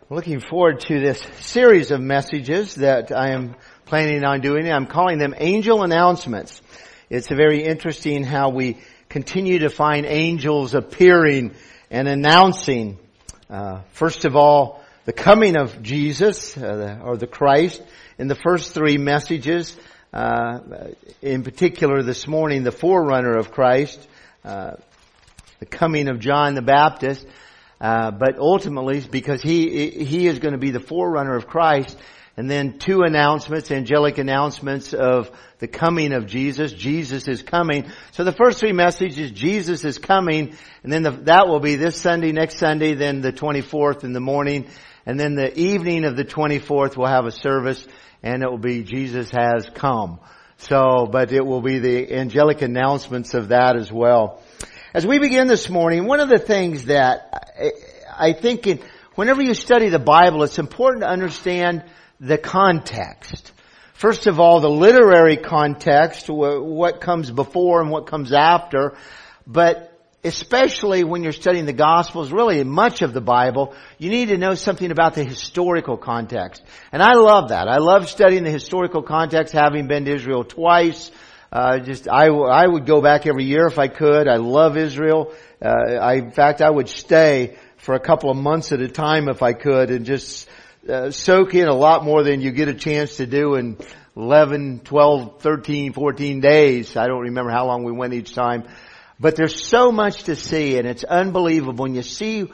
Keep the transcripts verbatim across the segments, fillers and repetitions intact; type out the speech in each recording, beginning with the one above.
Looking forward to this series of messages that I am planning on doing. I'm calling them Angel Announcements. It's very interesting how we continue to find angels appearing and announcing, uh, first of all, the coming of Jesus, uh, the, or the Christ, in the first three messages. Uh, in particular this morning, the forerunner of Christ, uh, the coming of John the Baptist. Uh, but ultimately, because he he is going to be the forerunner of Christ, and then two announcements, angelic announcements of the coming of Jesus. Jesus is coming. So the first three messages, Jesus is coming, and then the, that will be this Sunday, next Sunday, then the twenty-fourth in the morning, and then the evening of the twenty-fourth we'll have a service, and it will be Jesus has come. So, but it will be the angelic announcements of that as well. As we begin this morning, one of the things that I think in, whenever you study the Bible, it's important to understand the context. First of all, the literary context, what comes before and what comes after. But especially when you're studying the Gospels, really much of the Bible, you need to know something about the historical context. And I love that. I love studying the historical context, having been to Israel twice. Uh, just, I, I would go back every year if I could. I love Israel. Uh, I, in fact, I would stay for a couple of months at a time if I could and just, uh, soak in a lot more than you get a chance to do in eleven, twelve, thirteen, fourteen days. I don't remember how long we went each time. But there's so much to see, and it's unbelievable when you see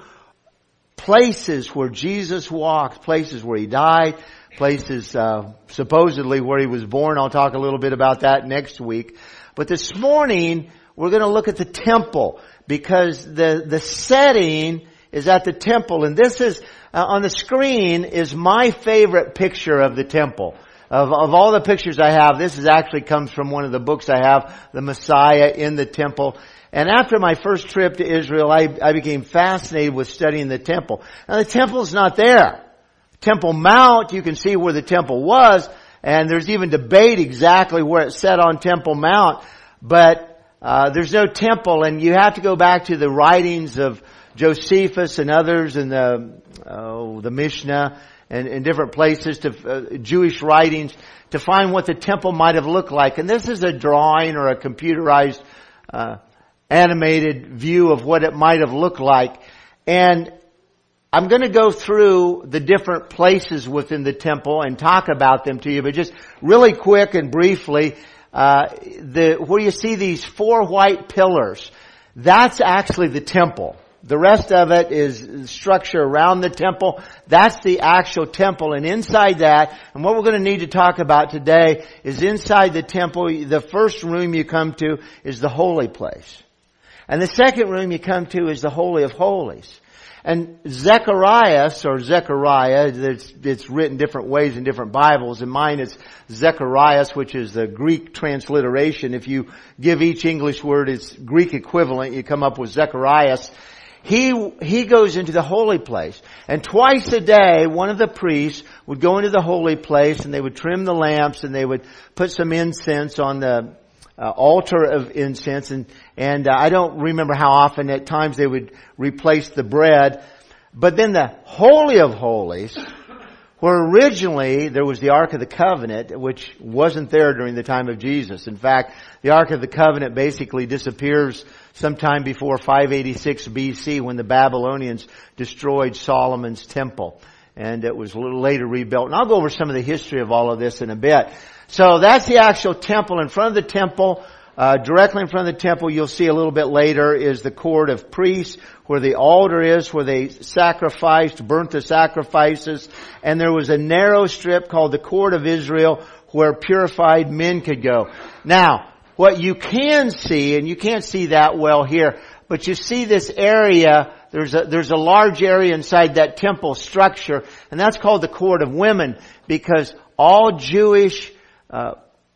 places where Jesus walked, places where He died, places uh supposedly where He was born. I'll talk a little bit about that next week. But this morning, we're going to look at the temple, because the the setting is at the temple. And this is, uh, on the screen, is my favorite picture of the temple. Of, of all the pictures I have, this is actually comes from one of the books I have, The Messiah in the Temple. And after my first trip to Israel, I, I became fascinated with studying the temple. Now the temple's not there. Temple Mount, you can see where the temple was, and there's even debate exactly where it's set on Temple Mount. But uh there's no temple, and you have to go back to the writings of Josephus and others in the oh, the Mishnah and in different places, to uh, Jewish writings, to find what the temple might have looked like. And this is a drawing or a computerized uh animated view of what it might have looked like. And I'm going to go through the different places within the temple and talk about them to you, but just really quick and briefly, uh, the, where you see these four white pillars, that's actually the temple. The rest of it is structure around the temple. That's the actual temple. And inside that, and what we're going to need to talk about today is inside the temple, the first room you come to is the holy place. And the second room you come to is the Holy of Holies. And Zecharias, or Zechariah, it's, it's written different ways in different Bibles. In mine it's Zecharias, which is the Greek transliteration. If you give each English word its Greek equivalent, you come up with Zecharias. He, he goes into the holy place. And twice a day, one of the priests would go into the holy place, and they would trim the lamps, and they would put some incense on the Uh, altar of incense, and and uh, I don't remember how often. At times they would replace the bread. But then the Holy of Holies, where originally there was the Ark of the Covenant, which wasn't there during the time of Jesus. In fact, the Ark of the Covenant basically disappears sometime before five eighty-six B C, when the Babylonians destroyed Solomon's temple. And it was a little later rebuilt. And I'll go over some of the history of all of this in a bit. So that's the actual temple. In front of the temple, uh, directly in front of the temple, you'll see a little bit later, is the court of priests, where the altar is, where they sacrificed, burnt the sacrifices. And there was a narrow strip called the court of Israel, where purified men could go. Now, what you can see, and you can't see that well here, but you see this area. There's a, there's a large area inside that temple structure, and that's called the court of women, because all Jewish uh,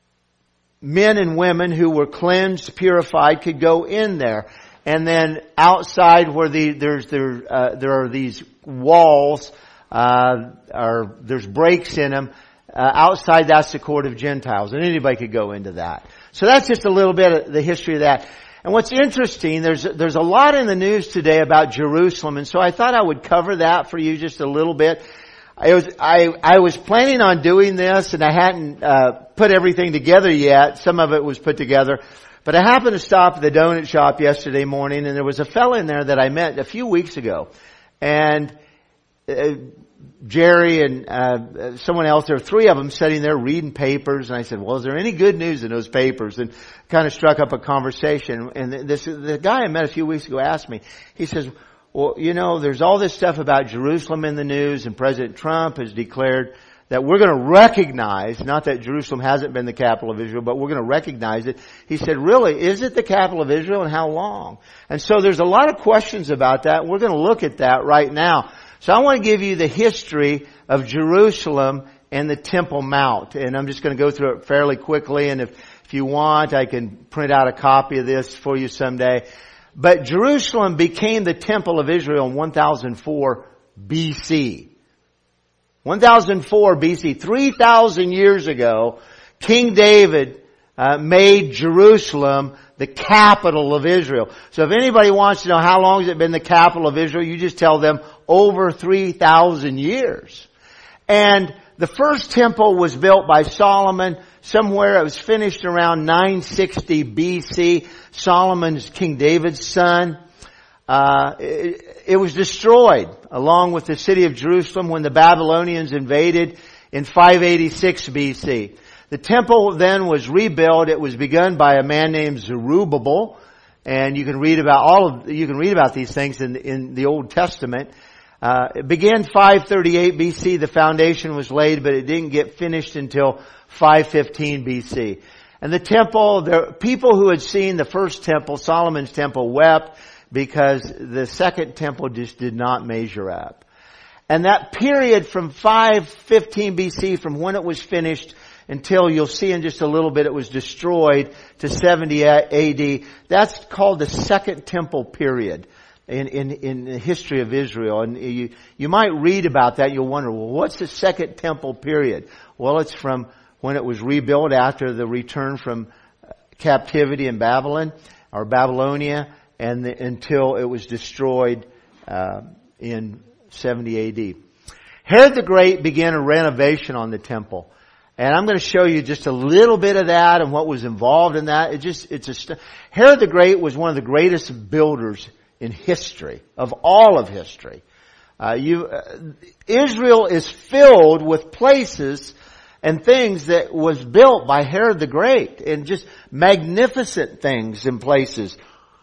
men and women who were cleansed, purified, could go in there. And then outside, where the there's there uh, there are these walls, uh, or there's breaks in them. Uh, outside, that's the court of Gentiles, and anybody could go into that. So that's just a little bit of the history of that. And what's interesting, there's, there's a lot in the news today about Jerusalem, and so I thought I would cover that for you just a little bit. I was, I, I was planning on doing this, and I hadn't, uh, put everything together yet. Some of it was put together. But I happened to stop at the donut shop yesterday morning, and there was a fellow in there that I met a few weeks ago. And, uh, Jerry and uh someone else, there were three of them sitting there reading papers, and I said, well, is there any good news in those papers? And kind of struck up a conversation. And this the guy I met a few weeks ago asked me, he says, well, you know, there's all this stuff about Jerusalem in the news, and President Trump has declared that we're going to recognize, not that Jerusalem hasn't been the capital of Israel, but we're going to recognize it. He said, really, is it the capital of Israel, and how long? And so there's a lot of questions about that. We're going to look at that right now. So I want to give you the history of Jerusalem and the Temple Mount. And I'm just going to go through it fairly quickly. And if, if you want, I can print out a copy of this for you someday. But Jerusalem became the Temple of Israel in one thousand four B C. one thousand four B C, three thousand years ago, King David uh, made Jerusalem the capital of Israel. So if anybody wants to know how long has it been the capital of Israel, you just tell them over three thousand years. And the first temple was built by Solomon. Somewhere it was finished around nine sixty B C. Solomon's King David's son. Uh, it, it was destroyed along with the city of Jerusalem when the Babylonians invaded in five eighty-six B C. The temple then was rebuilt. It was begun by a man named Zerubbabel, and you can read about all of you can read about these things in in the Old Testament. Uh, it began five thirty-eight B C. The foundation was laid, but it didn't get finished until five fifteen B C. And the temple, the people who had seen the first temple, Solomon's temple, wept because the second temple just did not measure up. And that period from five fifteen B C, from when it was finished until, you'll see in just a little bit, it was destroyed, to seventy A D, that's called the Second Temple period in, in, in the history of Israel. And you, you might read about that, you'll wonder, well, what's the Second Temple period? Well, it's from when it was rebuilt after the return from captivity in Babylon, or Babylonia, and the, until it was destroyed uh, in seventy A D. Herod the Great began a renovation on the temple. And I'm going to show you just a little bit of that and what was involved in that. It just, it's a, st- Herod the Great was one of the greatest builders in history, of all of history. Uh, you, uh, Israel is filled with places and things that was built by Herod the Great, and just magnificent things and places.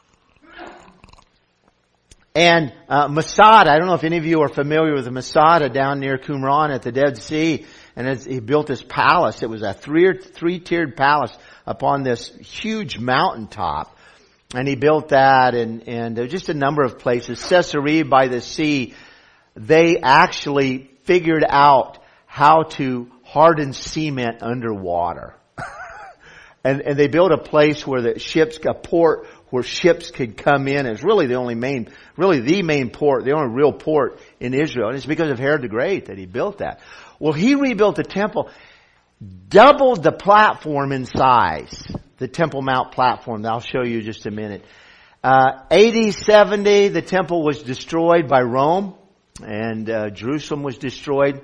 And, uh, Masada, I don't know if any of you are familiar with the Masada down near Qumran at the Dead Sea. And as he built this palace, it was a three, three-tiered palace upon this huge mountaintop. And he built that, and, and there were just a number of places. Caesarea by the sea, they actually figured out how to harden cement underwater. and, and they built a place where the ships, a port where ships could come in. It's really the only main, really the main port, the only real port in Israel. And it's because of Herod the Great that he built that. Well, he rebuilt the temple, doubled the platform in size, the Temple Mount platform. I'll show you just a minute. Uh, A D seventy, the temple was destroyed by Rome, and uh, Jerusalem was destroyed.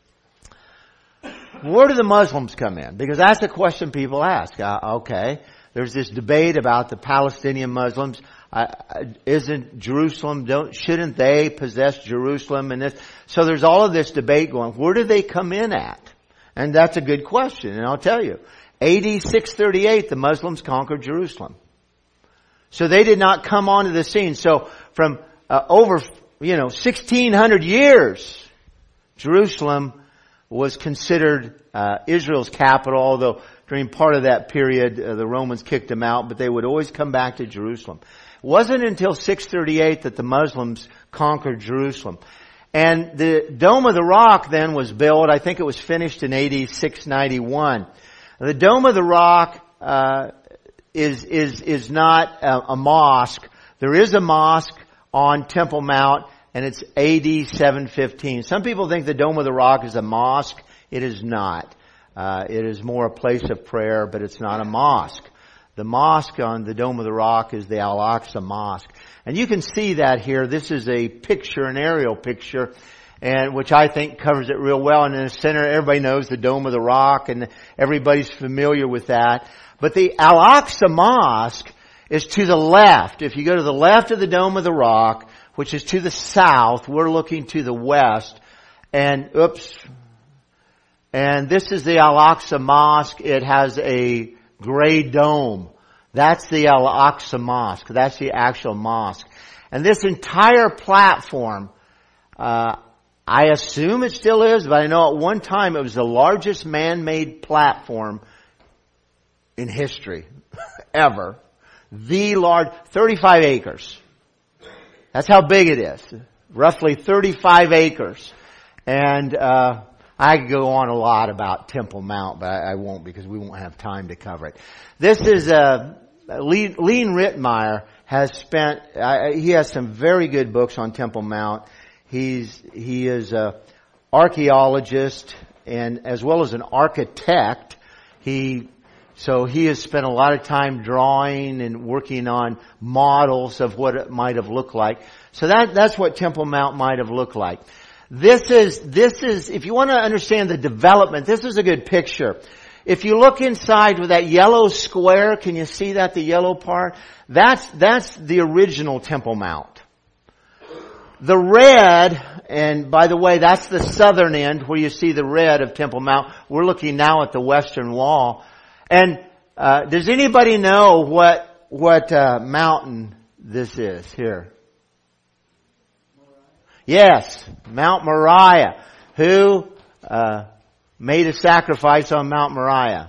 Where do the Muslims come in? Because that's a question people ask. Uh, okay, there's this debate about the Palestinian Muslims. Uh, isn't Jerusalem, don't, shouldn't they possess Jerusalem and this? So there's all of this debate going. Where do they come in at? And that's a good question, and I'll tell you. A D six thirty-eight, the Muslims conquered Jerusalem. So they did not come onto the scene. So from uh, over, you know, sixteen hundred years, Jerusalem was considered uh, Israel's capital, although during part of that period, uh, the Romans kicked them out, but they would always come back to Jerusalem. It wasn't until six thirty-eight that the Muslims conquered Jerusalem. And the Dome of the Rock then was built. I think it was finished in A D six ninety-one. The Dome of the Rock uh, is is is not a, a mosque. There is a mosque on Temple Mount, and it's A D seven fifteen. Some people think the Dome of the Rock is a mosque. It is not. Uh, it is more a place of prayer, but it's not a mosque. The mosque on the Dome of the Rock is the Al-Aqsa Mosque. And you can see that here. This is a picture, an aerial picture, and which I think covers it real well. And in the center, everybody knows the Dome of the Rock, and everybody's familiar with that. But the Al-Aqsa Mosque is to the left. If you go to the left of the Dome of the Rock, which is to the south, we're looking to the west. And, oops. And this is the Al-Aqsa Mosque. It has a gray dome. That's the Al-Aqsa Mosque. That's the actual mosque. And this entire platform, uh, I assume it still is, but I know at one time it was the largest man-made platform in history ever. The large, thirty-five acres. That's how big it is. Roughly thirty-five acres. And, uh, I could go on a lot about Temple Mount, but I, I won't because we won't have time to cover it. This is, uh, Lean Rittmeyer has spent, uh, he has some very good books on Temple Mount. He's, he is a archaeologist and as well as an architect. He, so he has spent a lot of time drawing and working on models of what it might have looked like. So that, that's what Temple Mount might have looked like. This is, this is, if you want to understand the development, this is a good picture. If you look inside with that yellow square, can you see that, the yellow part? That's, that's the original Temple Mount. The red, and by the way, that's the southern end where you see the red of Temple Mount. We're looking now at the western wall. And, uh, does anybody know what, what, uh, mountain this is here? Yes, Mount Moriah. Who, uh, made a sacrifice on Mount Moriah?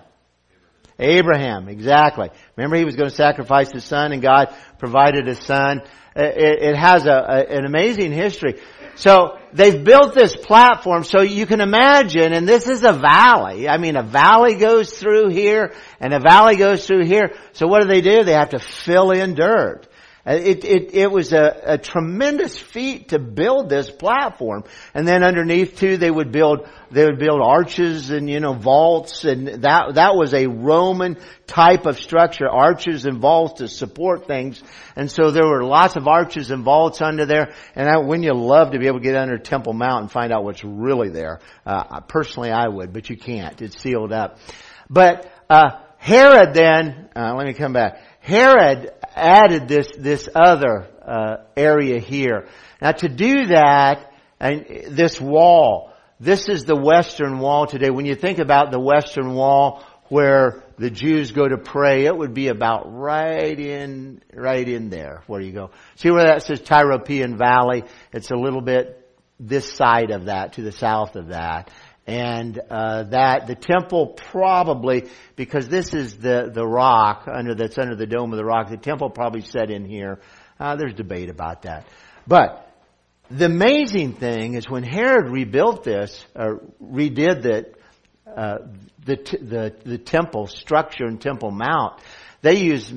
Abraham, exactly. Remember, he was going to sacrifice his son, and God provided his son. It, it has a, a, an amazing history. So they've built this platform, so you can imagine, and this is a valley. I mean, a valley goes through here, and a valley goes through here. So what do they do? They have to fill in dirt. It, it, it was a, a tremendous feat to build this platform. And then underneath too, they would build, they would build arches and, you know, vaults, and that, that was a Roman type of structure, arches and vaults to support things. And so there were lots of arches and vaults under there. And I, wouldn't you love to be able to get under Temple Mount and find out what's really there? Uh, personally I would, but you can't. It's sealed up. But, uh, Herod then, uh, let me come back. Herod added this, this other, uh, area here. Now to do that, and this wall, this is the Western Wall today. When you think about the Western Wall where the Jews go to pray, it would be about right in, right in there where you go. See where that says Tyropean Valley? It's a little bit this side of that, to the south of that. And, uh, that, the temple probably, because this is the, the rock under, that's under the Dome of the Rock, the temple probably set in here. Uh, there's debate about that. But, the amazing thing is when Herod rebuilt this, or redid the, uh, the, the, the temple structure and Temple Mount, they used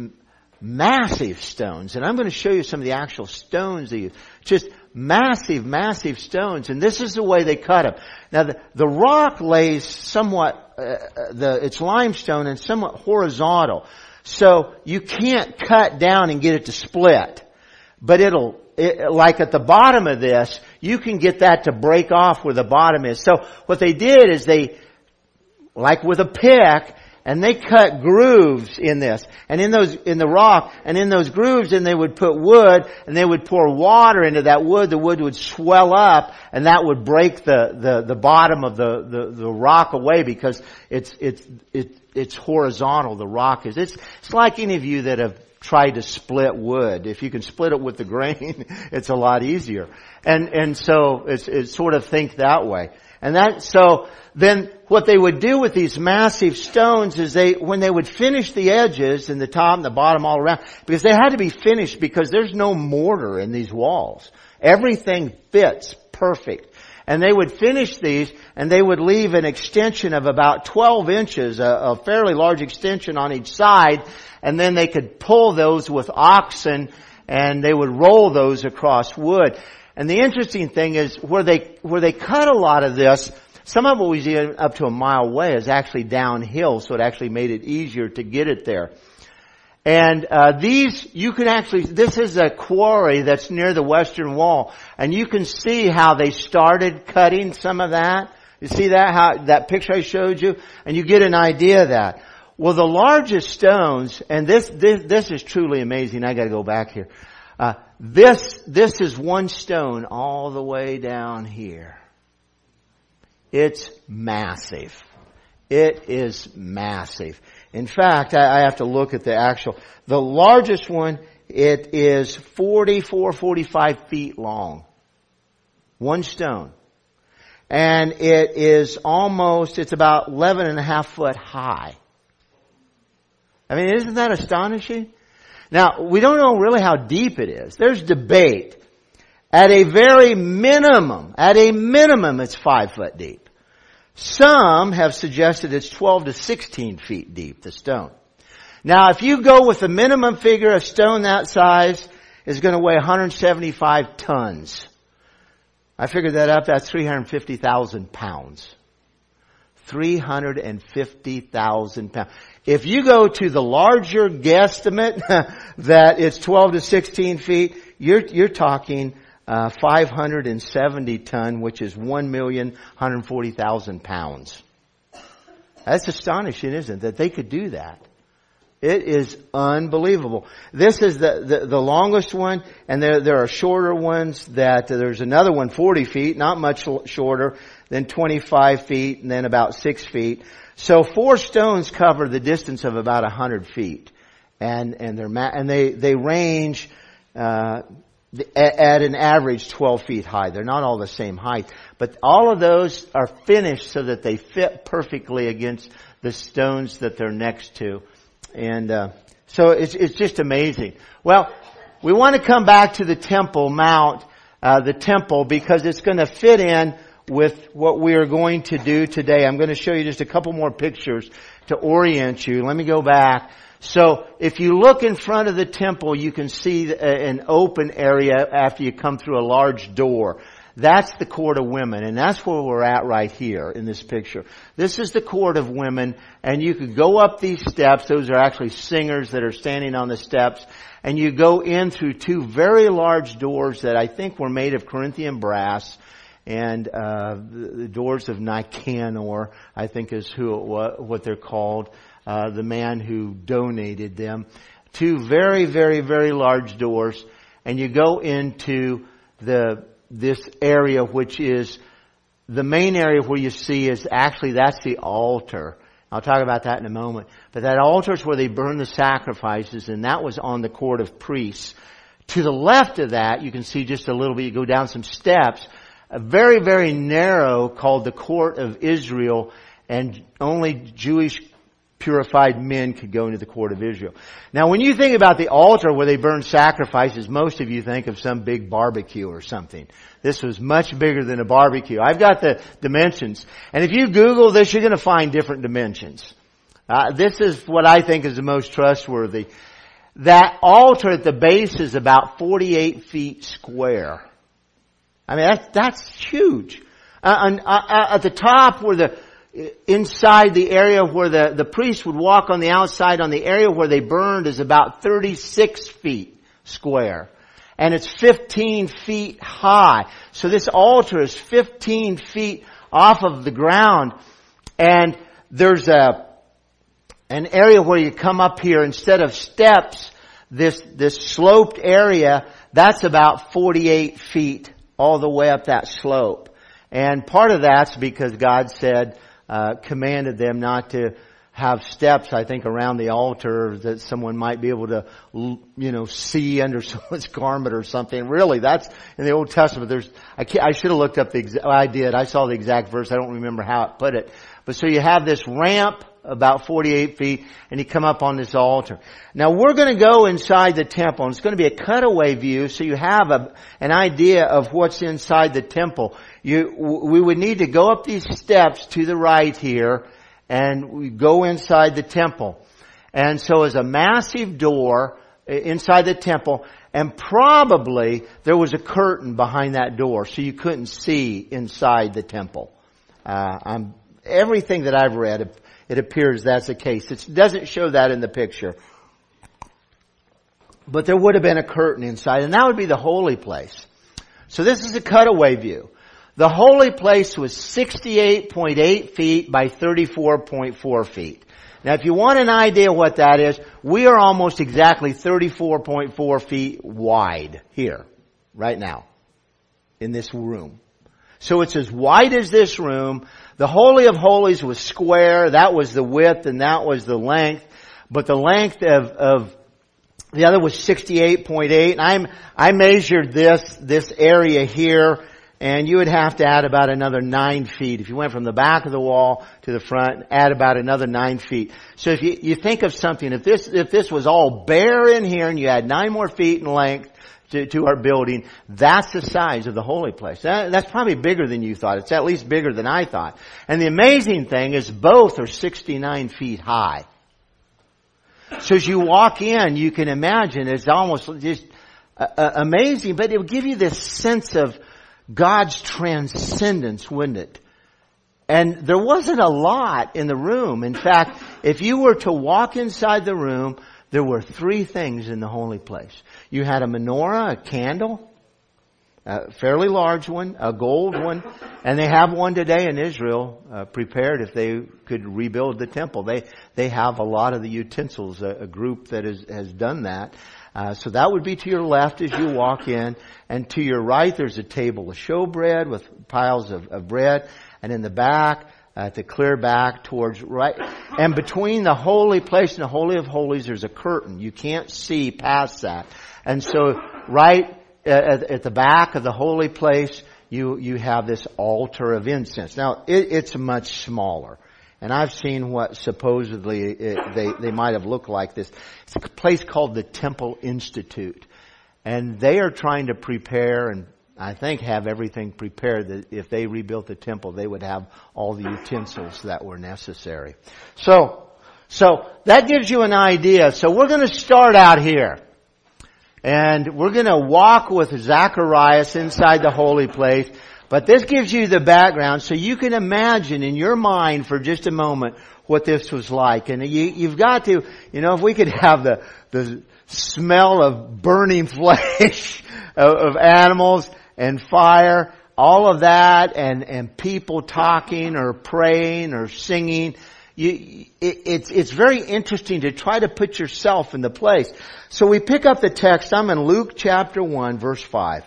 massive stones. And I'm going to show you some of the actual stones they used. Just massive, massive stones. And this is the way they cut them. Now the, the rock lays somewhat, uh, the, it's limestone and somewhat horizontal. So you can't cut down and get it to split. But it'll, it, like at the bottom of this, you can get that to break off where the bottom is. So what they did is they, like with a pick, and they cut grooves in this, and in those, in the rock, and in those grooves, and they would put wood, and they would pour water into that wood. The wood would swell up, and that would break the, the, the bottom of the, the, the rock away because it's, it's, it, it's horizontal, the rock is. It's, it's like any of you that have tried to split wood. If you can split it with the grain, it's a lot easier. And, and so it's, it's sort of think that way. And that, so then what they would do with these massive stones is they, when they would finish the edges and the top and the bottom all around, because they had to be finished because there's no mortar in these walls. Everything fits perfect. And they would finish these and they would leave an extension of about twelve inches, a, a fairly large extension on each side, and then they could pull those with oxen and they would roll those across wood. And the interesting thing is where they, where they cut a lot of this, some of it was even up to a mile away, is actually downhill, so it actually made it easier to get it there. And uh these, you can actually, this is a quarry that's near the western wall. And you can see how they started cutting some of that. You see that, how that picture I showed you? And you get an idea of that. Well, the largest stones, and this, this, this is truly amazing. I gotta go back here. Uh, this, this is one stone all the way down here. It's massive. It is massive. In fact, I, I have to look at the actual, the largest one, it is forty-four, forty-five feet long. One stone. And it is almost, it's about eleven and a half foot high. I mean, isn't that astonishing? Now, we don't know really how deep it is. There's debate. At a very minimum, at a minimum, it's five foot deep. Some have suggested it's twelve to sixteen feet deep, the stone. Now, if you go with the minimum figure, a stone that size is going to weigh one hundred seventy-five tons. I figured that up, that's three hundred fifty thousand pounds. three hundred fifty thousand pounds. If you go to the larger guesstimate that it's twelve to sixteen feet, you're, you're talking uh, five hundred seventy ton, which is one million one hundred forty thousand pounds. That's astonishing, isn't it? That they could do that. It is unbelievable. This is the, the, the longest one, and there, there are shorter ones that, uh, there's another one forty feet, not much shorter, then twenty-five feet, and then about six feet. So four stones cover the distance of about a hundred feet. And, and they're, ma- and they, they range, uh, at, at an average twelve feet high. They're not all the same height. But all of those are finished so that they fit perfectly against the stones that they're next to. And uh so it's it's just amazing. Well, we want to come back to the Temple Mount, uh the temple, because it's going to fit in with what we are going to do today. I'm going to show you just a couple more pictures to orient you. Let me go back. So if you look in front of the temple, you can see an open area after you come through a large door. That's the court of women, and that's where we're at right here in this picture. This is the court of women, and you could go up these steps. Those are actually singers that are standing on the steps. And you go in through two very large doors that I think were made of Corinthian brass. And uh the, the doors of Nicanor, I think is who it was, what they're called. Uh the man who donated them. Two very, very, very large doors. And you go into the this area, which is the main area where you see is actually, that's the altar. I'll talk about that in a moment. But that altar is where they burn the sacrifices, and that was on the court of priests. To the left of that, you can see just a little bit, you go down some steps, a very, very narrow, called the court of Israel, and only Jewish purified men could go into the court of Israel. Now, when you think about the altar where they burn sacrifices, most of you think of some big barbecue or something. This was much bigger than a barbecue. I've got the dimensions. And if you Google this, you're going to find different dimensions. Uh, this is what I think is the most trustworthy. That altar at the base is about forty-eight feet square. I mean, that's, that's huge. Uh, and, uh, at the top where the inside the area where the, the priest would walk on the outside, on the area where they burned, is about thirty-six feet square. And it's fifteen feet high. So this altar is fifteen feet off of the ground. And there's a, an area where you come up here instead of steps, this, this sloped area, that's about forty-eight feet all the way up that slope. And part of that's because God said, Uh, commanded them not to have steps, I think, around the altar that someone might be able to, you know, see under someone's garment or something. Really, that's in the Old Testament. There's, I, can't, I should have looked up the exact, I did. I saw the exact verse. I don't remember how it put it. But so you have this ramp about forty-eight feet, and you come up on this altar. Now we're going to go inside the temple, and it's going to be a cutaway view, so you have a, an idea of what's inside the temple. You, we would need to go up these steps to the right here, and we go inside the temple. And so there's a massive door inside the temple, and probably there was a curtain behind that door, so you couldn't see inside the temple. Uh, I'm, everything that I've read, it appears that's the case. It doesn't show that in the picture. but there would have been a curtain inside, and that would be the holy place. So this is a cutaway view. The holy place was sixty-eight point eight feet by thirty-four point four feet. Now if you want an idea what that is, we are almost exactly thirty-four point four feet wide here, right now, in this room. So it's as wide as this room. The Holy of Holies was square. That was the width and that was the length. But the length of, of the other was sixty-eight point eight. And I'm, I measured this, this area here, and you would have to add about another nine feet. If you went from the back of the wall to the front, add about another nine feet. So if you, you think of something, if this, if this was all bare in here and you had nine more feet in length to, to our building, that's the size of the holy place. That, that's probably bigger than you thought. It's at least bigger than I thought. And the amazing thing is both are sixty-nine feet high. So as you walk in, you can imagine it's almost just uh, amazing, but it will give you this sense of God's transcendence, wouldn't it? And there wasn't a lot in the room. In fact, if you were to walk inside the room, there were three things in the holy place. You had a menorah, a candle, a fairly large one, a gold one, and they have one today in Israel uh, prepared if they could rebuild the temple. They they have a lot of the utensils, a, a group that is, has done that. Uh, so that would be to your left as you walk in. And to your right, there's a table of showbread with piles of, of bread. And in the back, at the clear back towards right. And between the holy place and the Holy of Holies, there's a curtain. You can't see past that. And so right at, at the back of the holy place, you, you have this altar of incense. Now, it, it's much smaller. And I've seen what supposedly it, they, they might have looked like this. It's a place called the Temple Institute. And they are trying to prepare and I think have everything prepared that if they rebuilt the temple, they would have all the utensils that were necessary. So, so that gives you an idea. So we're going to start out here. And we're going to walk with Zacharias inside the holy place. But this gives you the background so you can imagine in your mind for just a moment what this was like. And you, you've got to, you know, if we could have the, the smell of burning flesh of, of animals and fire, all of that, and, and people talking or praying or singing, you, it, it's, it's very interesting to try to put yourself in the place. So we pick up the text. I'm in Luke chapter one, verse five.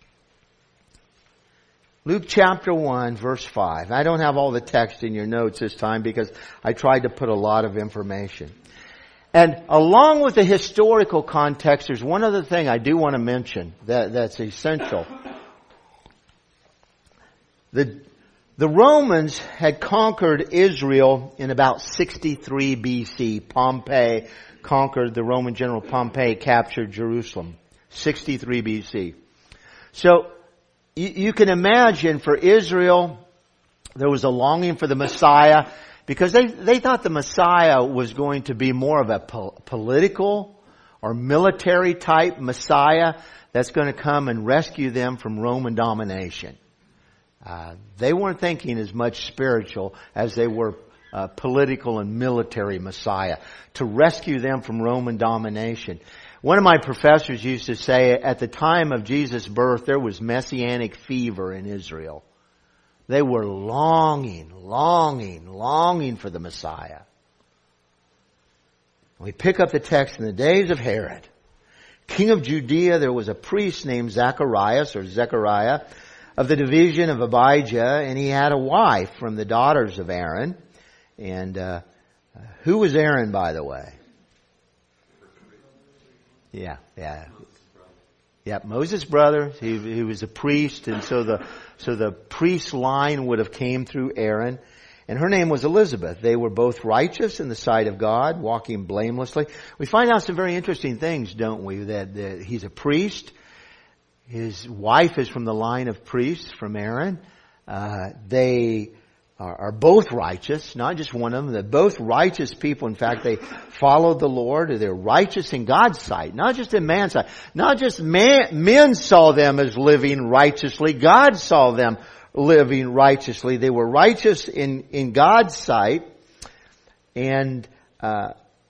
Luke chapter one, verse five. I don't have all the text in your notes this time because I tried to put a lot of information. And along with the historical context, there's one other thing I do want to mention that, that's essential. The, the Romans had conquered Israel in about sixty-three B C. Pompey conquered, the Roman general Pompey captured Jerusalem. sixty-three B C. So, you can imagine for Israel, there was a longing for the Messiah because they, they thought the Messiah was going to be more of a po- political or military type Messiah that's going to come and rescue them from Roman domination. Uh, they weren't thinking as much spiritual as they were uh, political and military Messiah to rescue them from Roman domination. One of my professors used to say at the time of Jesus' birth, there was messianic fever in Israel. They were longing, longing, longing for the Messiah. We pick up the text in the days of Herod, king of Judea. There was a priest named Zacharias or Zechariah of the division of Abijah, and he had a wife from the daughters of Aaron. And uh, who was Aaron, by the way? Yeah, yeah. Yeah, Moses' brother. He, he was a priest, and so the so the priest line would have came through Aaron. And her name was Elizabeth. They were both righteous in the sight of God, walking blamelessly. We find out some very interesting things, don't we? That, that he's a priest. His wife is from the line of priests, from Aaron. Uh, they are, are both righteous, not just one of them. They're both righteous people. In fact, they followed the Lord. They're righteous in God's sight, not just in man's sight. Not just man, men saw them as living righteously. God saw them living righteously. They were righteous in, in God's sight. And uh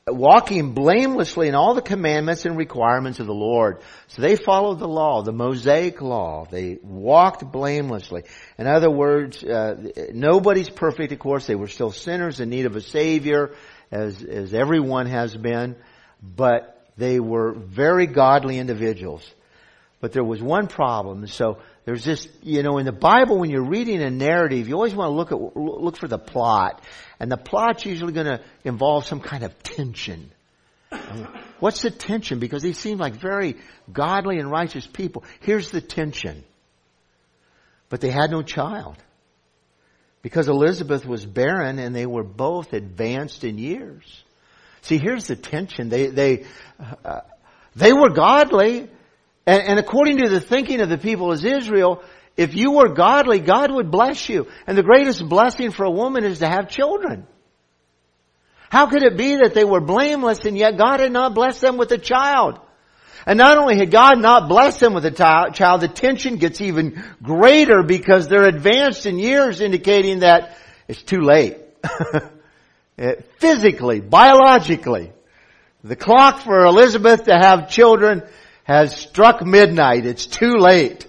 walking blamelessly in all the commandments and requirements of the Lord. So they followed the law, the Mosaic law. They walked blamelessly. In other words, uh, nobody's perfect, of course. They were still sinners in need of a Savior, as, as everyone has been. But they were very godly individuals. But there was one problem. So there's this, you know, in the Bible, when you're reading a narrative, you always want to look at, look for the plot. And the plot's usually going to involve some kind of tension. What's the tension? Because they seem like very godly and righteous people. Here's the tension. But they had no child. Because Elizabeth was barren and they were both advanced in years. See, here's the tension. They, they, uh, they were godly. And, and according to the thinking of the people of Israel, if you were godly, God would bless you. And the greatest blessing for a woman is to have children. How could it be that they were blameless and yet God had not blessed them with a child? And not only had God not blessed them with a child, the tension gets even greater because they're advanced in years, indicating that it's too late. Physically, biologically. The clock for Elizabeth to have children has struck midnight. It's too late.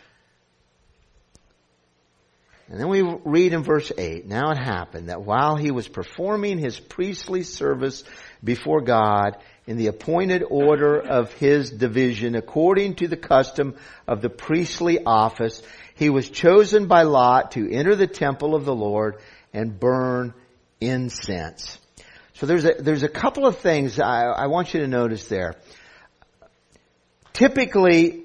And then we read in verse eight, now it happened that while he was performing his priestly service before God in the appointed order of his division, according to the custom of the priestly office, he was chosen by Lot to enter the temple of the Lord and burn incense. So there's a, there's a couple of things I, I want you to notice there. Typically,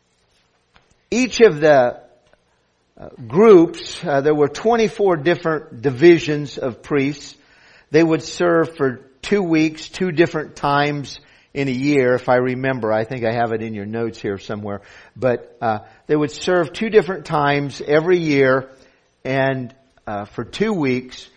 each of the Uh, groups, uh, there were twenty-four different divisions of priests. They would serve for two weeks, two different times in a year, if I remember. I think I have it in your notes here somewhere. But uh, they would serve two different times every year and uh, for two weeks.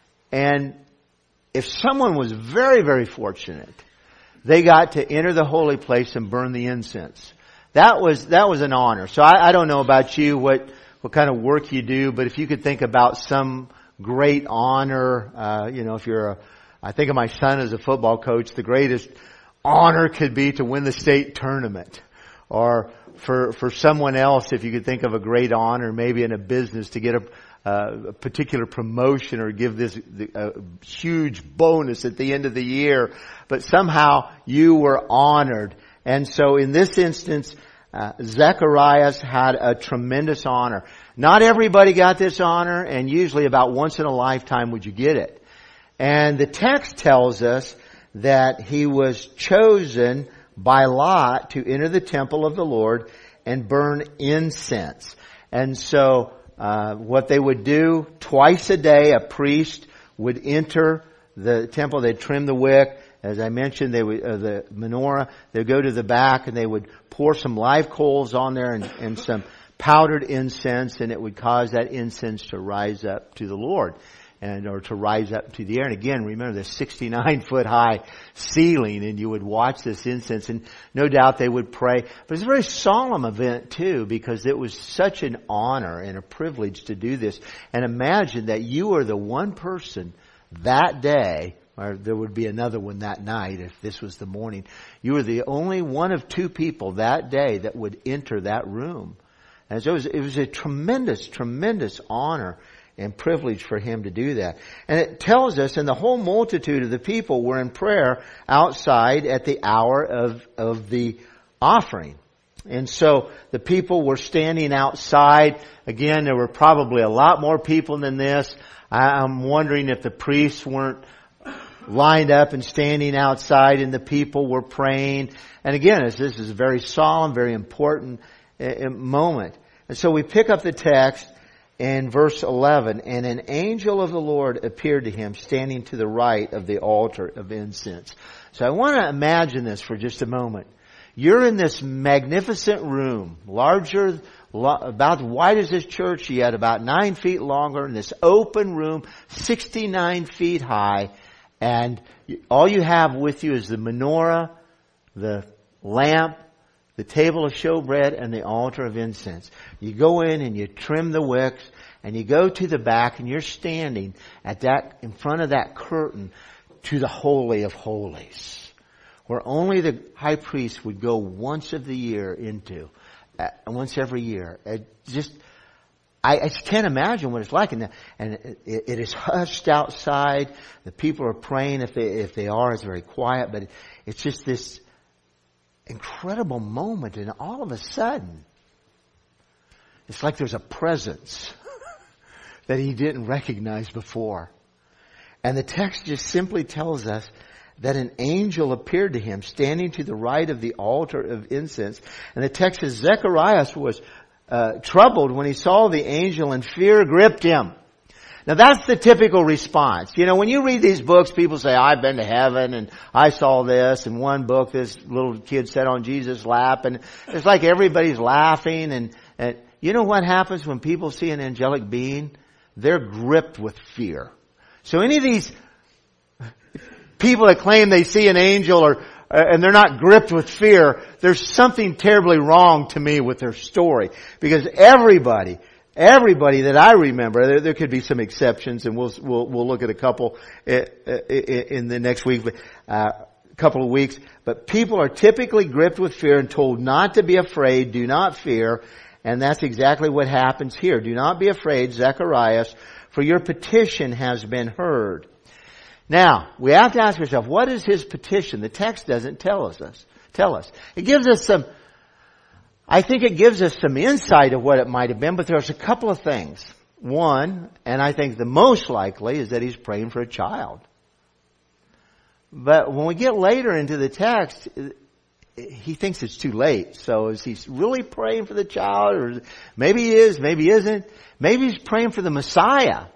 And if someone was very, very fortunate, they got to enter the holy place and burn the incense. That was that was an honor. So I, I don't know about you, what what kind of work you do, but if you could think about some great honor, uh, you know, if you're a, I think of my son as a football coach, the greatest honor could be to win the state tournament. Or for, for someone else, if you could think of a great honor, maybe in a business to get a, uh, a particular promotion or give this a huge bonus at the end of the year. But somehow you were honored. And so in this instance, Uh, Zacharias had a tremendous honor. Not everybody got this honor, and usually about once in a lifetime would you get it. And the text tells us that he was chosen by Lot to enter the temple of the Lord and burn incense. And so uh, what they would do, twice a day a priest would enter the temple. They'd trim the wick. As I mentioned, they would, uh, the menorah, they'd go to the back and they would pour some live coals on there and, and some powdered incense, and it would cause that incense to rise up to the Lord and or to rise up to the air. And again, remember the sixty-nine foot high ceiling, and you would watch this incense, and no doubt they would pray. But it's a very solemn event too, because it was such an honor and a privilege to do this. And imagine that you are the one person that day, or there would be another one that night if this was the morning. You were the only one of two people that day that would enter that room. And so it was, it was a tremendous, tremendous honor and privilege for him to do that. And it tells us, and the whole multitude of the people were in prayer outside at the hour of, of the offering. And so the people were standing outside. Again, there were probably a lot more people than this. I'm wondering if the priests weren't lined up and standing outside and the people were praying. And again, this is a very solemn, very important moment. And so we pick up the text in verse eleven. And an angel of the Lord appeared to him standing to the right of the altar of incense. So I want to imagine this for just a moment. You're in this magnificent room, larger, about as wide as this church, yet about nine feet longer, in this open room, sixty-nine feet high. And all you have with you is the menorah, the lamp, the table of showbread, and the altar of incense. You go in and you trim the wicks, and you go to the back, and you're standing at that, in front of that curtain, to the Holy of Holies, where only the high priest would go once of the year into, uh, once every year. It just, I, I can't imagine what it's like. And, and it, it is hushed outside. The people are praying. If they, if they are, it's very quiet. But it's just this incredible moment. And all of a sudden, it's like there's a presence that he didn't recognize before. And the text just simply tells us that an angel appeared to him standing to the right of the altar of incense. And the text says Zacharias was uh, troubled when he saw the angel, and fear gripped him. Now that's the typical response. You know, when you read these books, people say, I've been to heaven and I saw this. In one book, this little kid sat on Jesus' lap, and it's like everybody's laughing. And, and you know what happens when people see an angelic being? They're gripped with fear. So any of these people that claim they see an angel or uh, and they're not gripped with fear, there's something terribly wrong to me with their story. Because everybody, everybody that I remember, there, there could be some exceptions, and we'll we'll, we'll look at a couple in, in the next week, but uh, a couple of weeks. But people are typically gripped with fear and told not to be afraid, do not fear, and that's exactly what happens here. Do not be afraid, Zacharias, for your petition has been heard. Now, we have to ask ourselves, what is his petition? The text doesn't tell us this. Tell us. It gives us some, I think it gives us some insight of what it might have been, but there's a couple of things. One, and I think the most likely, is that he's praying for a child. But when we get later into the text, he thinks it's too late. So is he really praying for the child? Or maybe he is, maybe he isn't. Maybe he's praying for the Messiah.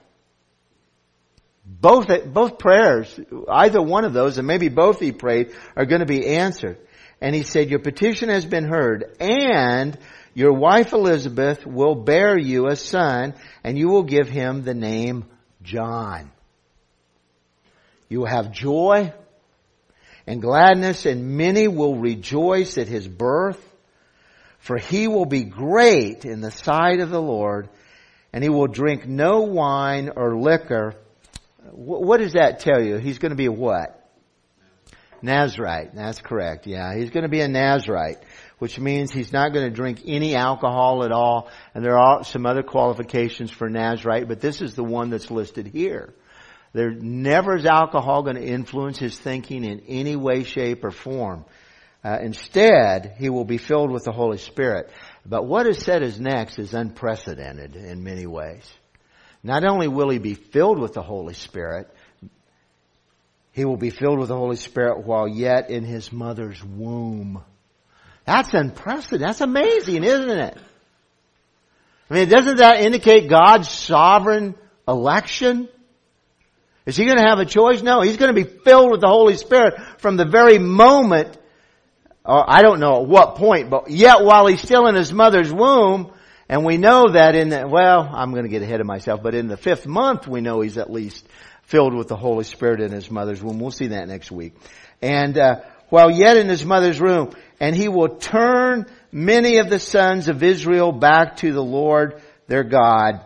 Both, both prayers, either one of those, and maybe both he prayed, are going to be answered. And he said, your petition has been heard, and your wife Elizabeth will bear you a son, and you will give him the name John. You will have joy and gladness, and many will rejoice at his birth, for he will be great in the sight of the Lord, and he will drink no wine or liquor. What does that tell you? He's going to be a what? Nazirite. That's correct. Yeah, he's going to be a Nazirite, which means he's not going to drink any alcohol at all. And there are some other qualifications for Nazirite, but this is the one that's listed here. There never is alcohol going to influence his thinking in any way, shape, or form. Uh, instead, he will be filled with the Holy Spirit. But what is said as next is unprecedented in many ways. Not only will he be filled with the Holy Spirit, he will be filled with the Holy Spirit while yet in his mother's womb. That's unprecedented. That's amazing, isn't it? I mean, doesn't that indicate God's sovereign election? Is he going to have a choice? No, he's going to be filled with the Holy Spirit from the very moment, or I don't know at what point, but yet while he's still in his mother's womb. And we know that in the, well, I'm going to get ahead of myself, but in the fifth month we know he's at least filled with the Holy Spirit in his mother's womb. We'll see that next week. And uh, while yet in his mother's womb, and he will turn many of the sons of Israel back to the Lord their God.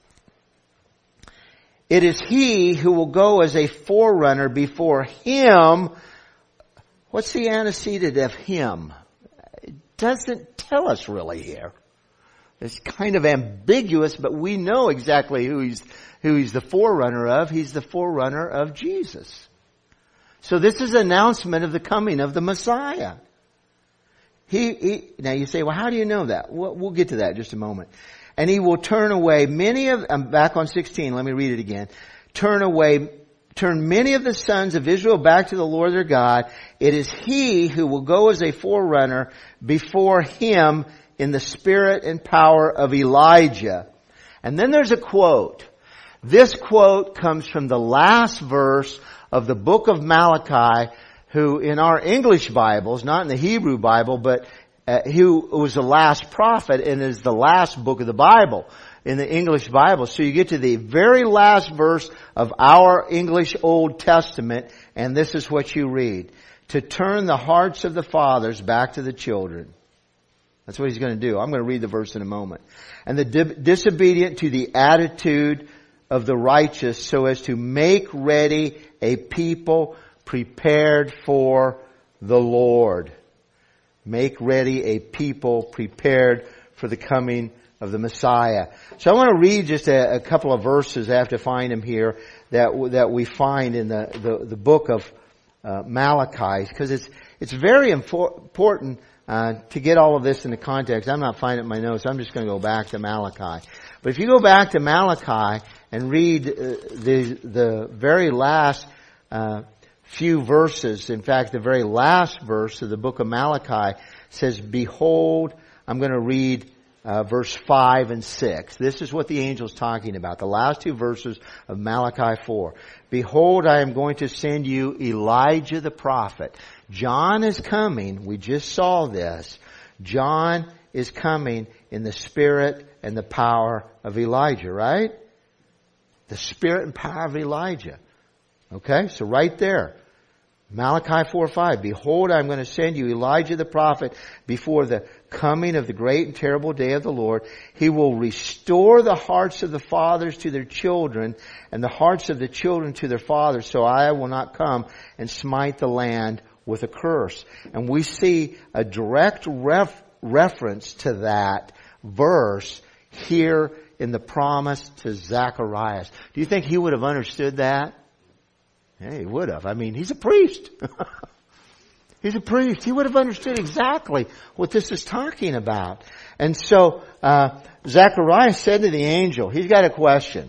It is he who will go as a forerunner before him. What's the antecedent of him? It doesn't tell us really here. It's kind of ambiguous, but we know exactly who he's, who he's the forerunner of. He's the forerunner of Jesus. So this is an announcement of the coming of the Messiah. He, he, now you say, well, how do you know that? We'll, we'll get to that in just a moment. And he will turn away many of, I'm back on sixteen, let me read it again. Turn away, turn many of the sons of Israel back to the Lord their God. It is he who will go as a forerunner before him in the spirit and power of Elijah. And then there's a quote. This quote comes from the last verse of the book of Malachi, who in our English Bibles, not in the Hebrew Bible, but uh, who was the last prophet and is the last book of the Bible in the English Bible. So you get to the very last verse of our English Old Testament, and this is what you read. To turn the hearts of the fathers back to the children. That's what he's going to do. I'm going to read the verse in a moment. And the di- disobedient to the attitude of the righteous so as to make ready a people prepared for the Lord. Make ready a people prepared for the coming of the Messiah. So I want to read just a, a couple of verses. I have to find them here that that we find in the the, the book of uh, Malachi, because it's it's very infor- important uh, to get all of this into context. I'm not finding it in my notes. I'm just going to go back to Malachi. But if you go back to Malachi and read uh, the the very last uh, few verses, in fact, the very last verse of the book of Malachi says, "Behold," I'm going to read Uh, verse five and six. This is what the angel's talking about. The last two verses of Malachi four. "Behold, I am going to send you Elijah the prophet." John is coming. We just saw this. John is coming in the spirit and the power of Elijah, right? The spirit and power of Elijah. Okay, so right there. Malachi four five. "Behold, I am going to send you Elijah the prophet before the coming of the great and terrible day of the Lord. He will restore the hearts of the fathers to their children and the hearts of the children to their fathers, so I will not come and smite the land with a curse." And we see a direct ref- reference to that verse here in the promise to Zacharias. Do you think he would have understood that? Yeah, he would have. I mean, he's a priest. He's a priest. He would have understood exactly what this is talking about. And so, uh, Zacharias said to the angel, he's got a question.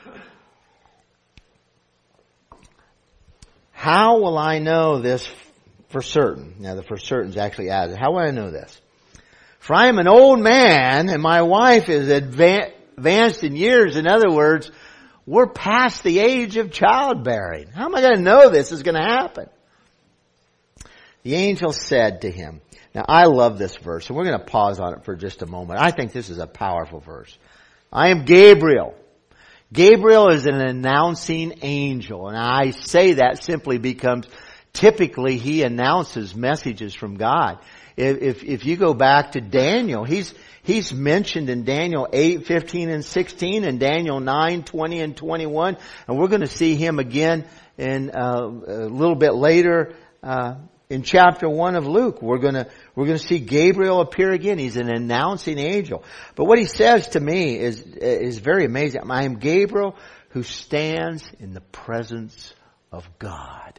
"How will I know this for certain?" Now, the for certain is actually added. "How will I know this? For I am an old man and my wife is adva- advanced in years." In other words, we're past the age of childbearing. How am I going to know this is going to happen? The angel said to him, now I love this verse, and we're going to pause on it for just a moment. I think this is a powerful verse. "I am Gabriel." Gabriel is an announcing angel, and I say that simply because typically he announces messages from God. If, if, if you go back to Daniel, he's He's mentioned in Daniel eight, fifteen, and sixteen, and Daniel nine, twenty, and twenty-one. And we're going to see him again in uh, a little bit later uh, in chapter one of Luke. We're going to we're going to see Gabriel appear again. He's an announcing angel. But what he says to me is is very amazing. "I am Gabriel who stands in the presence of God."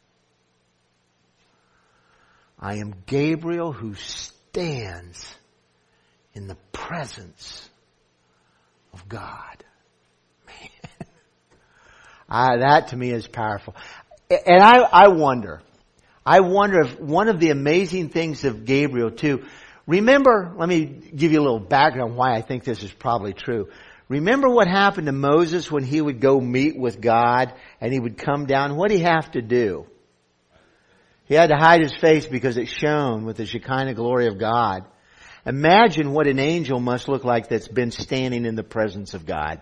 I am Gabriel who stands in the presence of God. Man. I, that to me is powerful. And I, I wonder, I wonder if one of the amazing things of Gabriel too, remember, let me give you a little background why I think this is probably true. Remember what happened to Moses when he would go meet with God and he would come down? What did he have to do? He had to hide his face because it shone with the Shekinah glory of God. Imagine what an angel must look like that's been standing in the presence of God.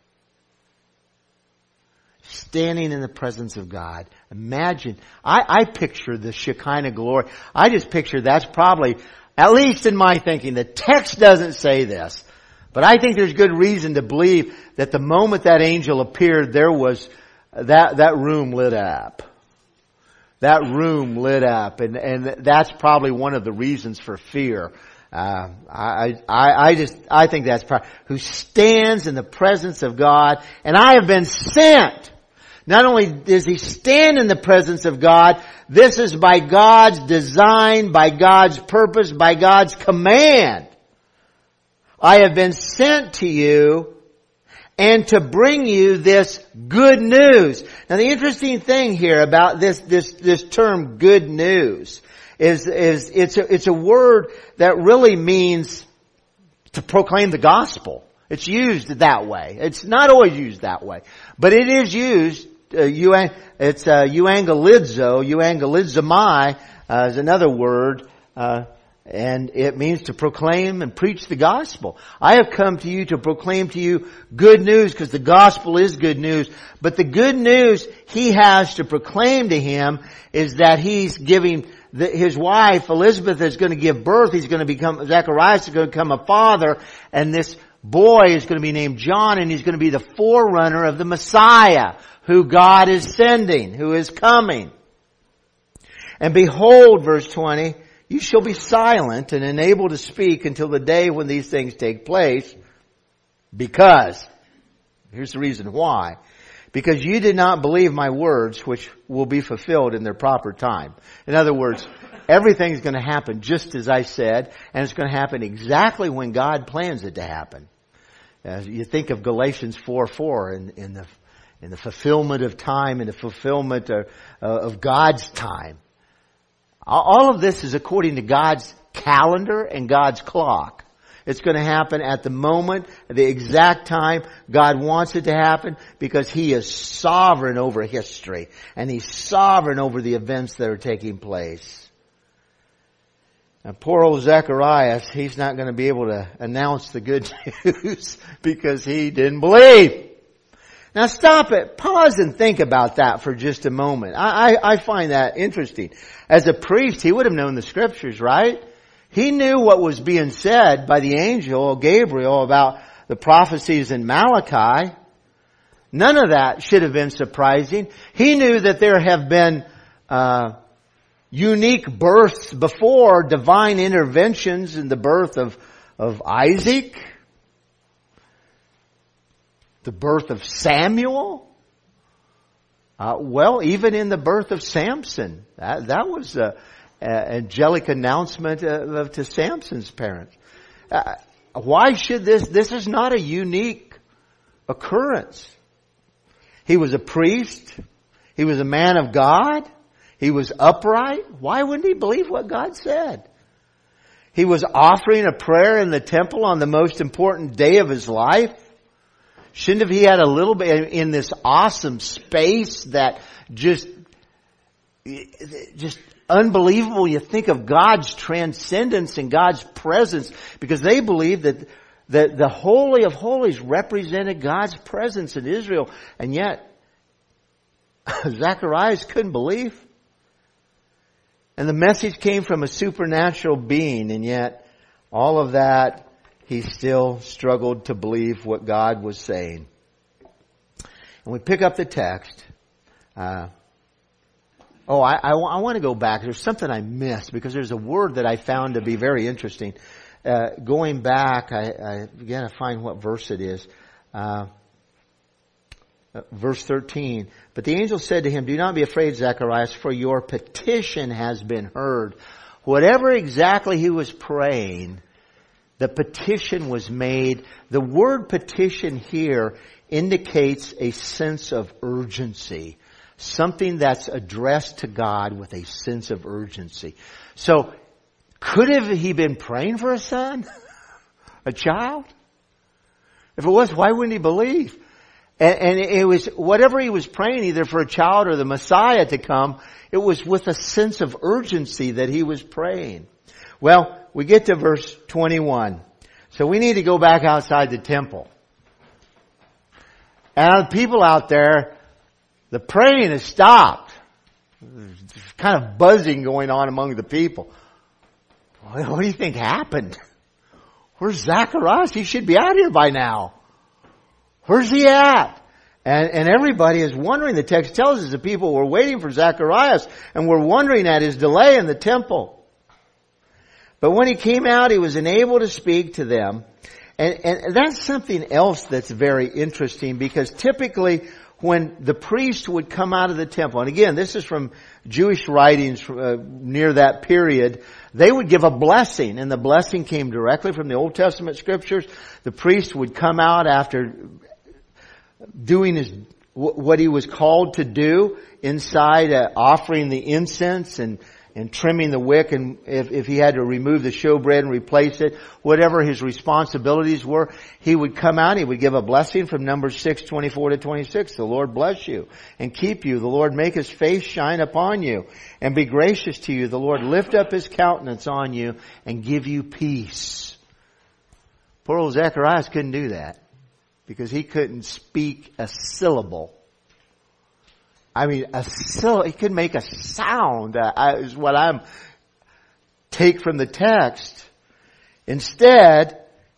Standing in the presence of God. Imagine. I, I picture the Shekinah glory. I just picture that's probably, at least in my thinking, the text doesn't say this, but I think there's good reason to believe that the moment that angel appeared, there was, that, that room lit up. That room lit up. And, and that's probably one of the reasons for fear. Uh, I, I, I just, I think that's probably, who stands in the presence of God, and I have been sent. Not only does he stand in the presence of God, this is by God's design, by God's purpose, by God's command. I have been sent to you and to bring you this good news. Now the interesting thing here about this, this, this term good news is, is, it's a, it's a word that really means to proclaim the gospel. It's used that way. It's not always used that way, but it is used. Uh, it's uh, euangelizo, euangelizomai uh, is another word, uh, and it means to proclaim and preach the gospel. I have come to you to proclaim to you good news, because the gospel is good news. But the good news he has to proclaim to him is that he's giving the, his wife Elizabeth is going to give birth. He's going to become Zacharias is going to become a father, and this boy is going to be named John, and he's going to be the forerunner of the Messiah, who God is sending, who is coming. And behold, verse twenty, you shall be silent and unable to speak until the day when these things take place, because, here's the reason why, because you did not believe my words, which will be fulfilled in their proper time. In other words, everything's going to happen just as I said, and it's going to happen exactly when God plans it to happen. As you think of Galatians four four in, in the in the fulfillment of time, in the fulfillment of, uh, of God's time. All of this is according to God's calendar and God's clock. It's going to happen at the moment, the exact time God wants it to happen, because He is sovereign over history, and He's sovereign over the events that are taking place. Now, poor old Zacharias, he's not going to be able to announce the good news because he didn't believe. Now stop it. Pause and think about that for just a moment. I, I, I find that interesting. As a priest, he would have known the scriptures, right? He knew what was being said by the angel Gabriel about the prophecies in Malachi. None of that should have been surprising. He knew that there have been uh unique births before, divine interventions in the birth of, of Isaac, the birth of Samuel. Uh, well, even in the birth of Samson, that, that was a, a angelic announcement of, to Samson's parents. Uh, why should this? This is not a unique occurrence. He was a priest. He was a man of God. He was upright. Why wouldn't he believe what God said? He was offering a prayer in the temple on the most important day of his life. Shouldn't have he had a little bit in this awesome space that just, just unbelievable. You think of God's transcendence and God's presence, because they believed that, that the Holy of Holies represented God's presence in Israel. And yet, Zacharias couldn't believe. And the message came from a supernatural being, and yet all of that, he still struggled to believe what God was saying. And we pick up the text. Uh, oh, I, I, I want to go back. There's something I missed, because there's a word that I found to be very interesting. Uh, going back, I, I again, I find what verse it is. Uh, Verse thirteen, but the angel said to him, do not be afraid, Zacharias, for your petition has been heard. Whatever exactly he was praying, the petition was made. The word petition here indicates a sense of urgency. Something that's addressed to God with a sense of urgency. So, could have he been praying for a son? A child? If it was, why wouldn't he believe? And it was, whatever he was praying, either for a child or the Messiah to come, it was with a sense of urgency that he was praying. Well, we get to verse twenty-one. So we need to go back outside the temple. And the people out there, the praying has stopped. There's kind of buzzing going on among the people. What do you think happened? Where's Zacharias? He should be out here by now. Where's he at? And, and everybody is wondering. The text tells us the people were waiting for Zacharias and were wondering at his delay in the temple. But when he came out, he was unable to speak to them. And, and that's something else that's very interesting, because typically when the priest would come out of the temple, and again, this is from Jewish writings uh, near that period, they would give a blessing, and the blessing came directly from the Old Testament scriptures. The priest would come out after doing his, what he was called to do inside, uh, offering the incense and, and trimming the wick, and if, if he had to remove the showbread and replace it, whatever his responsibilities were, he would come out, he would give a blessing from Numbers six, twenty-four to twenty-six. The Lord bless you and keep you. The Lord make His face shine upon you and be gracious to you. The Lord lift up His countenance on you and give you peace. Poor old Zacharias couldn't do that, because he couldn't speak a syllable. I mean, a syllable, he couldn't make a sound, uh, is what I'm take from the text. Instead,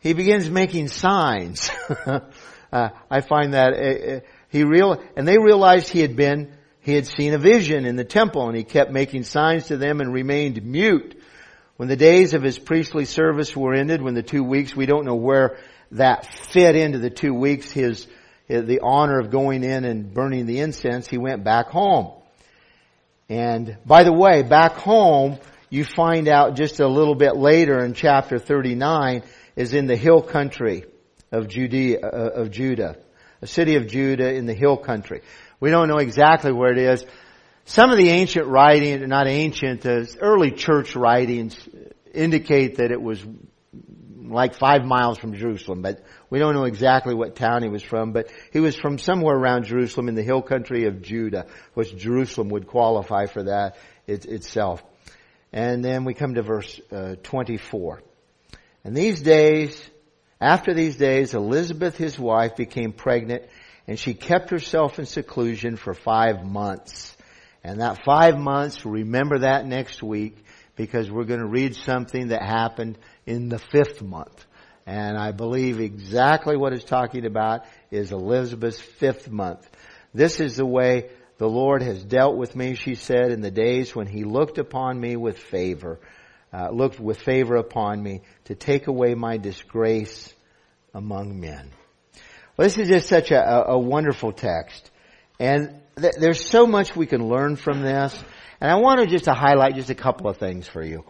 he begins making signs. uh, I find that uh, he real and they realized he had been he had seen a vision in the temple, and he kept making signs to them and remained mute. When the days of his priestly service were ended, when the two weeks, we don't know where that fit into the two weeks, his, his the honor of going in and burning the incense, he went back home. And by the way, back home, you find out just a little bit later in chapter thirty-nine, is in the hill country of Judea, uh, of Judah, a city of Judah in the hill country. We don't know exactly where it is. Some of the ancient writing, not ancient, uh, early church writings indicate that it was like five miles from Jerusalem, but we don't know exactly what town he was from, but he was from somewhere around Jerusalem in the hill country of Judah, which Jerusalem would qualify for that it, itself. And then we come to verse uh, twenty-four. And these days, after these days, Elizabeth, his wife, became pregnant, and she kept herself in seclusion for five months. And that five months, remember that next week, because we're going to read something that happened in the fifth month. And I believe exactly what it's talking about is Elizabeth's fifth month. This is the way the Lord has dealt with me, she said, in the days when He looked upon me with favor, uh, looked with favor upon me to take away my disgrace among men. Well, this is just such a, a wonderful text. And th- there's so much we can learn from this. And I wanted just to highlight just a couple of things for you.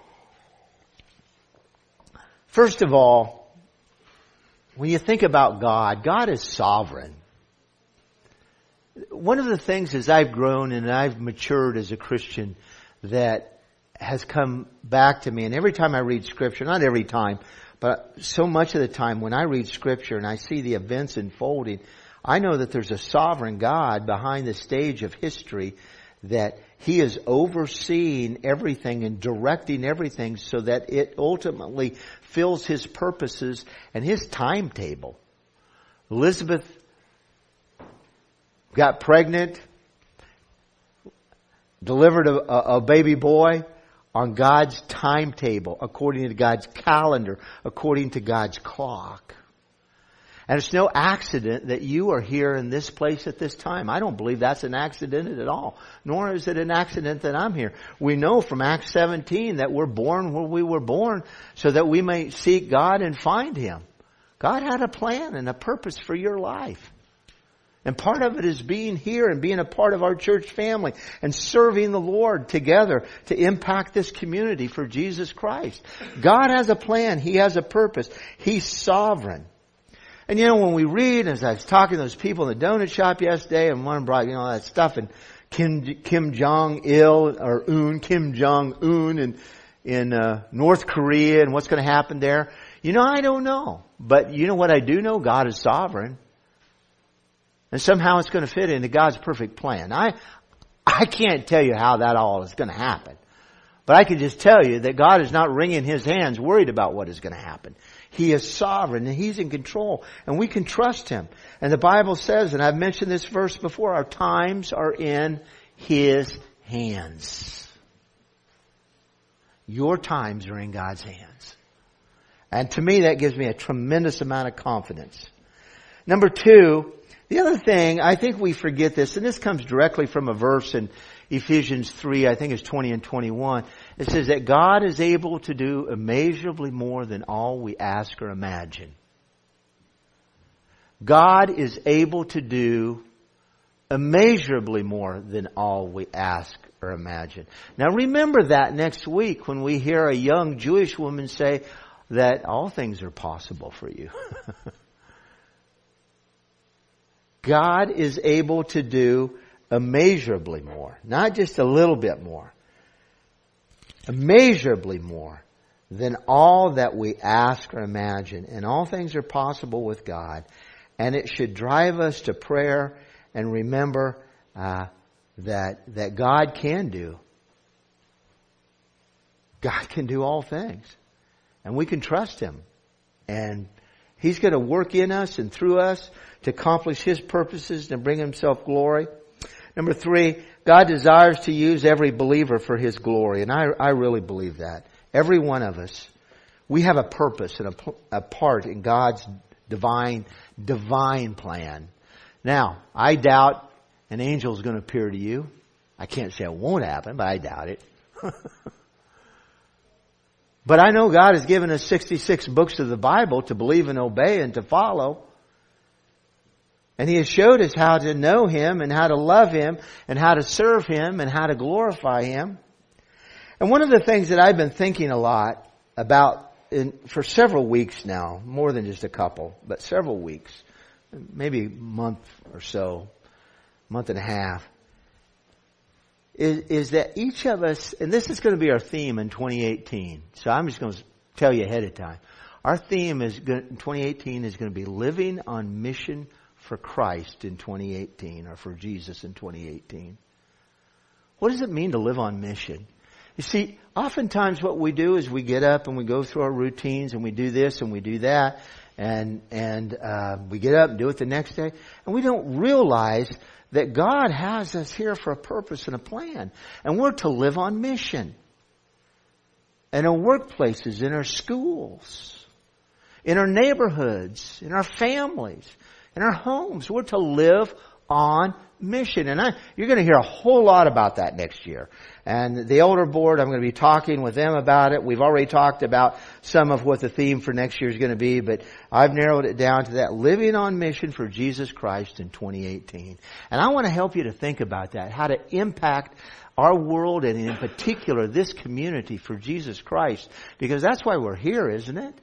First of all, when you think about God, God is sovereign. One of the things as I've grown and I've matured as a Christian that has come back to me, and every time I read Scripture, not every time, but so much of the time when I read Scripture and I see the events unfolding, I know that there's a sovereign God behind the stage of history, that He is overseeing everything and directing everything so that it ultimately fills His purposes and His timetable. Elizabeth got pregnant, delivered a, a, a baby boy on God's timetable, according to God's calendar, according to God's clock. And it's no accident that you are here in this place at this time. I don't believe that's an accident at all. Nor is it an accident that I'm here. We know from Acts seventeen that we're born where we were born so that we may seek God and find Him. God had a plan and a purpose for your life. And part of it is being here and being a part of our church family and serving the Lord together to impact this community for Jesus Christ. God has a plan. He has a purpose. He's sovereign. And you know, when we read, as I was talking to those people in the donut shop yesterday, and one brought, you know, that stuff in Kim, Kim Jong-il, or Un, Kim Jong-un in, in, uh, North Korea and what's going to happen there. You know, I don't know. But you know what I do know? God is sovereign. And somehow it's going to fit into God's perfect plan. I, I can't tell you how that all is going to happen. But I can just tell you that God is not wringing His hands worried about what is going to happen. He is sovereign and He's in control, and we can trust Him. And the Bible says, and I've mentioned this verse before, our times are in His hands. Your times are in God's hands. And to me, that gives me a tremendous amount of confidence. Number two, the other thing, I think we forget this, and this comes directly from a verse in Ephesians three, I think it's twenty and twenty-one. It says that God is able to do immeasurably more than all we ask or imagine. God is able to do immeasurably more than all we ask or imagine. Now remember that next week when we hear a young Jewish woman say that all things are possible for you. God is able to do immeasurably more, not just a little bit more, immeasurably more than all that we ask or imagine. And all things are possible with God. And it should drive us to prayer and remember uh, that that God can do. God can do all things. And we can trust Him. And He's going to work in us and through us to accomplish His purposes and bring Himself glory. Number three, God desires to use every believer for His glory. And I, I really believe that. Every one of us. We have a purpose and a, a part in God's divine, divine plan. Now, I doubt an angel is going to appear to you. I can't say it won't happen, but I doubt it. But I know God has given us sixty-six books of the Bible to believe and obey and to follow. And He has showed us how to know Him and how to love Him and how to serve Him and how to glorify Him. And one of the things that I've been thinking a lot about in, for several weeks now, more than just a couple, but several weeks, maybe a month or so, month and a half, is, is that each of us, and this is going to be our theme in twenty eighteen, so I'm just going to tell you ahead of time. Our theme is going, in twenty eighteen is going to be living on mission for Christ in twenty eighteen, or for Jesus in twenty eighteen. What does it mean to live on mission? You see, oftentimes what we do is we get up and we go through our routines and we do this and we do that, and and uh, we get up and do it the next day, and we don't realize that God has us here for a purpose and a plan, and we're to live on mission. In our workplaces, in our schools, in our neighborhoods, in our families, in our homes, we're to live on mission. And I, you're going to hear a whole lot about that next year. And the Elder Board, I'm going to be talking with them about it. We've already talked about some of what the theme for next year is going to be, but I've narrowed it down to that, living on mission for Jesus Christ in twenty eighteen. And I want to help you to think about that, how to impact our world and in particular this community for Jesus Christ, because that's why we're here, isn't it?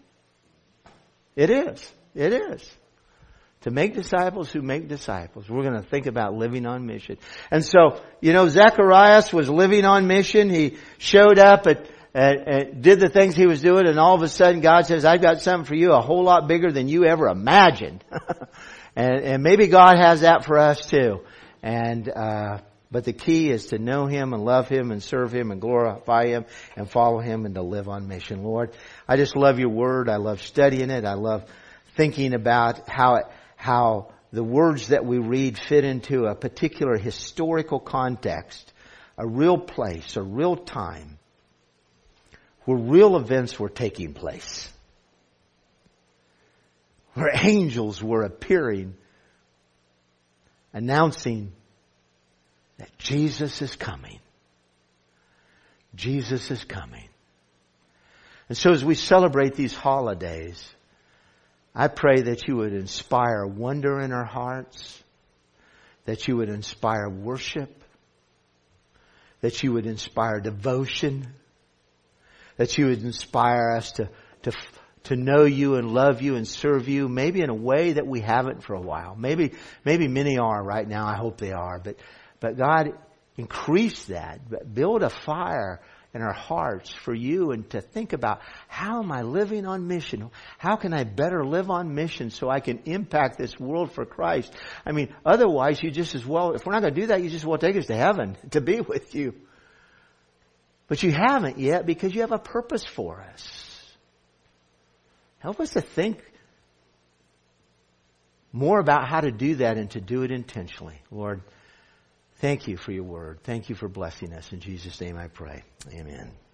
It is. It is. To make disciples who make disciples. We're going to think about living on mission. And so, you know, Zacharias was living on mission. He showed up at, at, at, did the things he was doing, and all of a sudden God says, I've got something for you a whole lot bigger than you ever imagined. and, and maybe God has that for us too. And, uh, but the key is to know Him and love Him and serve Him and glorify Him and follow Him and to live on mission. Lord, I just love your word. I love studying it. I love thinking about how it, how the words that we read fit into a particular historical context, a real place, a real time, where real events were taking place, where angels were appearing, announcing that Jesus is coming. Jesus is coming. And so as we celebrate these holidays, I pray that you would inspire wonder in our hearts, that you would inspire worship, that you would inspire devotion, that you would inspire us to, to, to know you and love you and serve you, maybe in a way that we haven't for a while. Maybe, maybe many are right now. I hope they are. But, but God, increase that. Build a fire in our hearts for you, and to think about, how am I living on mission? How can I better live on mission so I can impact this world for Christ? I mean, otherwise you just as well, if we're not going to do that, you just well take us to heaven to be with you. But you haven't yet, because you have a purpose for us. Help us to think more about how to do that and to do it intentionally. Lord, thank you for your word. Thank you for blessing us. In Jesus' name I pray. Amen.